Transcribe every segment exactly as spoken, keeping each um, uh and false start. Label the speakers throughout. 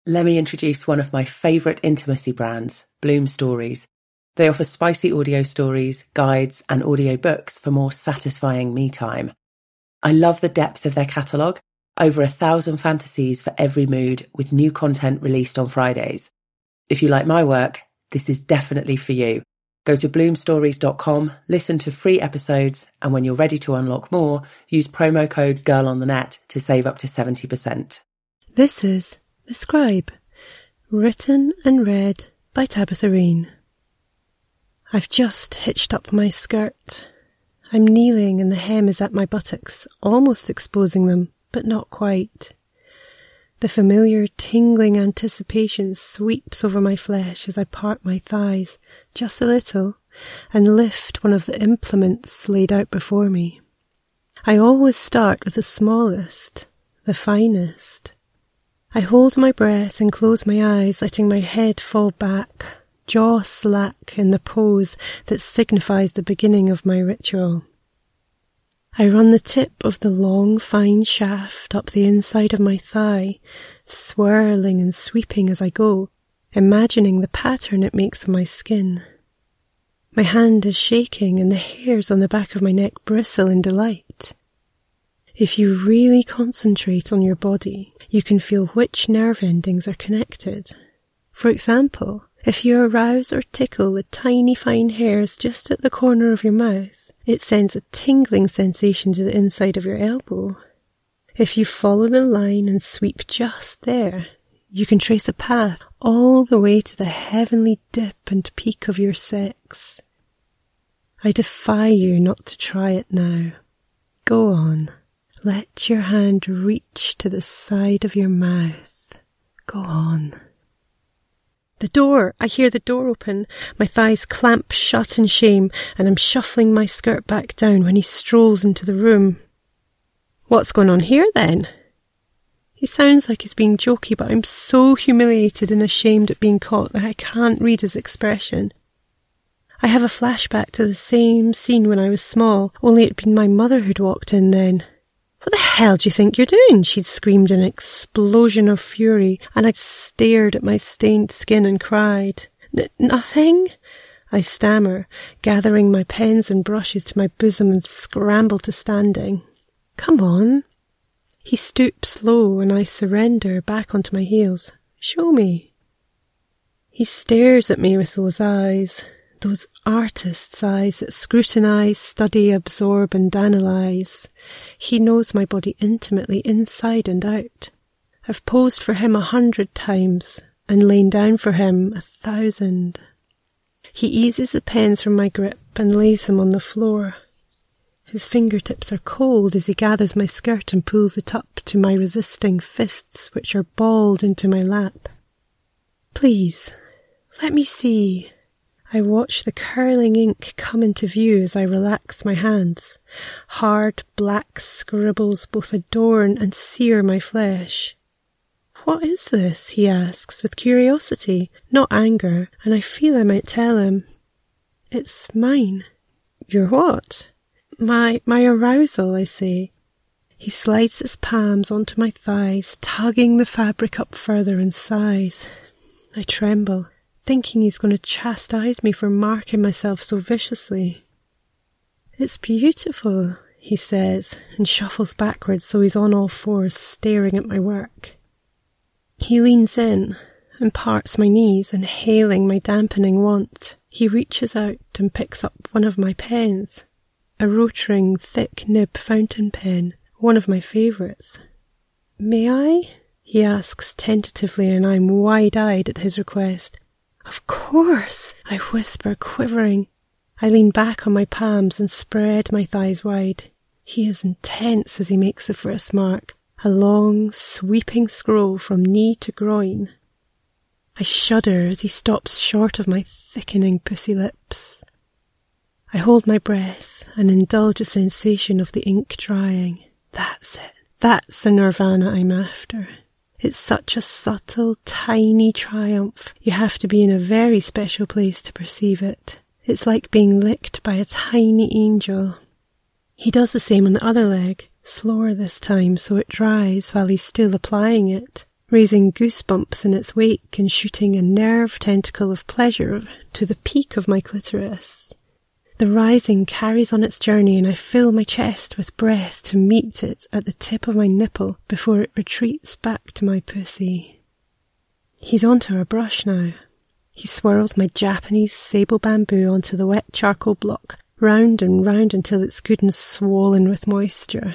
Speaker 1: Let me introduce one of my favourite intimacy brands, Bloom Stories. They offer spicy audio stories, guides, and audio books for more satisfying me time. I love the depth of their catalogue, over a thousand fantasies for every mood, with new content released on Fridays. If you like my work, this is definitely for you. Go to bloom stories dot com, listen to free episodes, and when you're ready to unlock more, use promo code GIRLONTHENET to save up to seventy percent.
Speaker 2: This is The Scribe, written and read by Tabitha Rain. I've just hitched up my skirt. I'm kneeling and the hem is at my buttocks, almost exposing them, but not quite. The familiar tingling anticipation sweeps over my flesh as I part my thighs, just a little, and lift one of the implements laid out before me. I always start with the smallest, the finest. I hold my breath and close my eyes, letting my head fall back, jaw slack in the pose that signifies the beginning of my ritual. I run the tip of the long, fine shaft up the inside of my thigh, swirling and sweeping as I go, imagining the pattern it makes on my skin. My hand is shaking and the hairs on the back of my neck bristle in delight. If you really concentrate on your body, you can feel which nerve endings are connected. For example, if you arouse or tickle the tiny fine hairs just at the corner of your mouth, it sends a tingling sensation to the inside of your elbow. If you follow the line and sweep just there, you can trace a path all the way to the heavenly dip and peak of your sex. I defy you not to try it now. Go on. Let your hand reach to the side of your mouth. Go on. The door! I hear the door open. My thighs clamp shut in shame, and I'm shuffling my skirt back down when he strolls into the room. What's going on here, then? He sounds like he's being jokey, but I'm so humiliated and ashamed at being caught that I can't read his expression. I have a flashback to the same scene when I was small, only it'd been my mother who'd walked in then. What the hell do you think you're doing? She'd screamed in an explosion of fury, and I'd stared at my stained skin and cried. N- nothing? I stammer, gathering my pens and brushes to my bosom and scramble to standing. Come on. He stoops low and I surrender back onto my heels. Show me. He stares at me with those eyes. Those artist's eyes that scrutinise, study, absorb and analyse. He knows my body intimately inside and out. I've posed for him a hundred times and lain down for him a thousand. He eases the pens from my grip and lays them on the floor. His fingertips are cold as he gathers my skirt and pulls it up to my resisting fists, which are balled into my lap. Please, let me see. I watch the curling ink come into view as I relax my hands. Hard black scribbles both adorn and sear my flesh. What is this? He asks with curiosity, not anger, and I feel I might tell him. It's mine. Your what? My, my arousal, I say. He slides his palms onto my thighs, tugging the fabric up further and sighs. I tremble, thinking he's going to chastise me for marking myself so viciously. It's beautiful, he says, and shuffles backwards so he's on all fours staring at my work. He leans in and parts my knees, inhaling my dampening want. He reaches out and picks up one of my pens, a rotring, thick nib fountain pen, one of my favourites. May I? He asks tentatively, and I'm wide-eyed at his request. Of course, I whisper, quivering. I lean back on my palms and spread my thighs wide. He is intense as he makes the first mark, a long, sweeping scroll from knee to groin. I shudder as he stops short of my thickening pussy lips. I hold my breath and indulge a sensation of the ink drying. That's it. That's the nirvana I'm after. It's such a subtle, tiny triumph. You have to be in a very special place to perceive it. It's like being licked by a tiny angel. He does the same on the other leg, slower this time so it dries while he's still applying it, raising goosebumps in its wake and shooting a nerve tentacle of pleasure to the peak of my clitoris. The rising carries on its journey, and I fill my chest with breath to meet it at the tip of my nipple before it retreats back to my pussy. He's onto our brush now. He swirls my Japanese sable bamboo onto the wet charcoal block, round and round until it's good and swollen with moisture.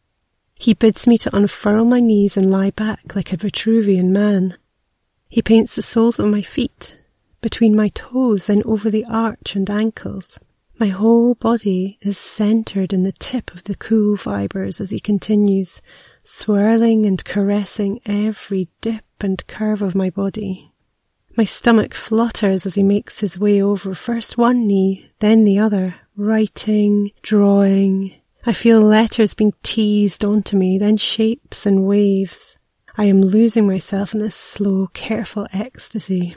Speaker 2: He bids me to unfurl my knees and lie back like a Vitruvian man. He paints the soles of my feet, between my toes, then over the arch and ankles. My whole body is centred in the tip of the cool fibres as he continues, swirling and caressing every dip and curve of my body. My stomach flutters as he makes his way over first one knee, then the other, writing, drawing. I feel letters being teased onto me, then shapes and waves. I am losing myself in this slow, careful ecstasy.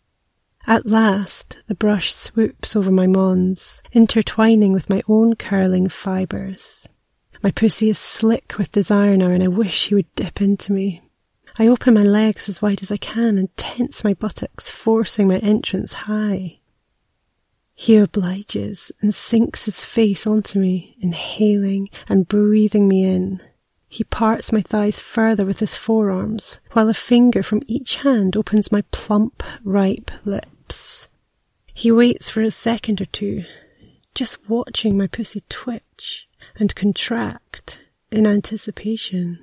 Speaker 2: At last, the brush swoops over my mons, intertwining with my own curling fibres. My pussy is slick with desire now, and I wish he would dip into me. I open my legs as wide as I can and tense my buttocks, forcing my entrance high. He obliges and sinks his face onto me, inhaling and breathing me in. He parts my thighs further with his forearms, while a finger from each hand opens my plump, ripe lips. He waits for a second or two, just watching my pussy twitch and contract in anticipation.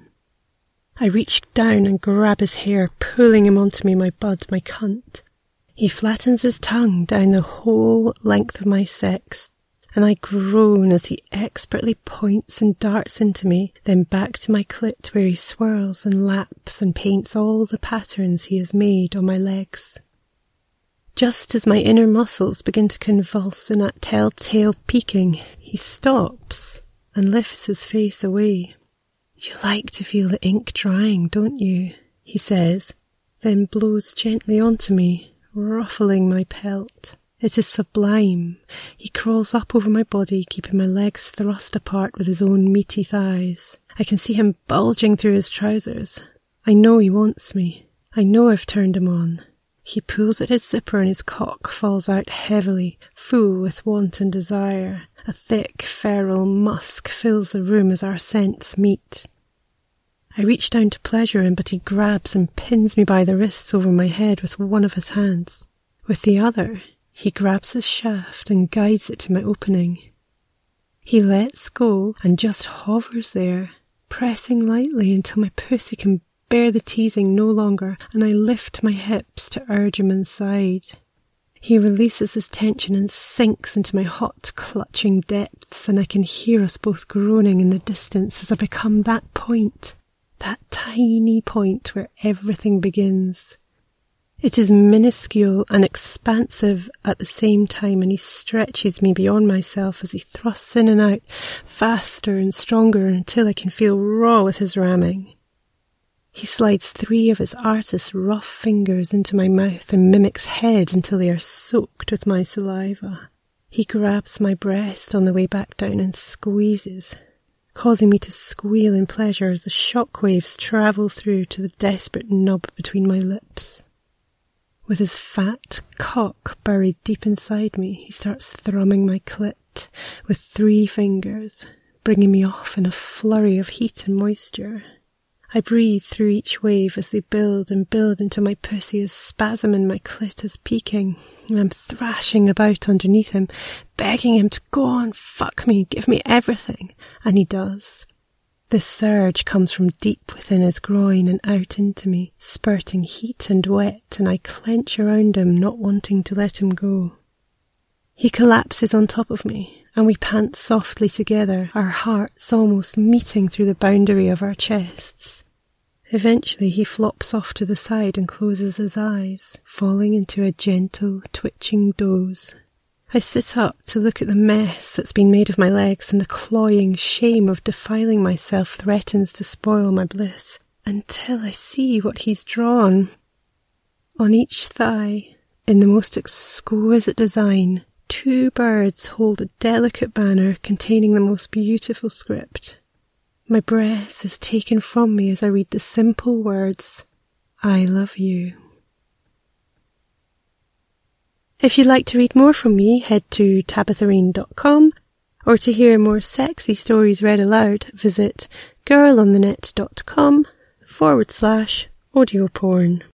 Speaker 2: I reach down and grab his hair, pulling him onto me, my bud, my cunt. He flattens his tongue down the whole length of my sex, and I groan as he expertly points and darts into me, then back to my clit where he swirls and laps and paints all the patterns he has made on my legs. Just as my inner muscles begin to convulse in that telltale peeking, he stops and lifts his face away. "You like to feel the ink drying, don't you?" he says, then blows gently onto me, ruffling my pelt. It is sublime. He crawls up over my body, keeping my legs thrust apart with his own meaty thighs. I can see him bulging through his trousers. I know he wants me. I know I've turned him on. He pulls at his zipper and his cock falls out heavily, full with want and desire. A thick, feral musk fills the room as our scents meet. I reach down to pleasure him, but he grabs and pins me by the wrists over my head with one of his hands. With the other, he grabs his shaft and guides it to my opening. He lets go and just hovers there, pressing lightly until my pussy can bear the teasing no longer, and I lift my hips to urge him inside. He releases his tension and sinks into my hot, clutching depths, and I can hear us both groaning in the distance as I become that point, that tiny point where everything begins. It is minuscule and expansive at the same time, and he stretches me beyond myself as he thrusts in and out, faster and stronger until I can feel raw with his ramming. He slides three of his artist's rough fingers into my mouth and mimics head until they are soaked with my saliva. He grabs my breast on the way back down and squeezes, causing me to squeal in pleasure as the shock waves travel through to the desperate nub between my lips. With his fat cock buried deep inside me, he starts thrumming my clit with three fingers, bringing me off in a flurry of heat and moisture. I breathe through each wave as they build and build until my pussy is spasm and my clit is peaking, and I'm thrashing about underneath him, begging him to go on, fuck me, give me everything, and he does. The surge comes from deep within his groin and out into me, spurting heat and wet, and I clench around him, not wanting to let him go. He collapses on top of me, and we pant softly together, our hearts almost meeting through the boundary of our chests. Eventually he flops off to the side and closes his eyes, falling into a gentle, twitching doze. I sit up to look at the mess that's been made of my legs, and the cloying shame of defiling myself threatens to spoil my bliss, until I see what he's drawn. On each thigh, in the most exquisite design, two birds hold a delicate banner containing the most beautiful script. My breath is taken from me as I read the simple words, I love you. If you'd like to read more from me, head to tabithareen dot com, or to hear more sexy stories read aloud, visit girlonthenet.com forward slash audio porn.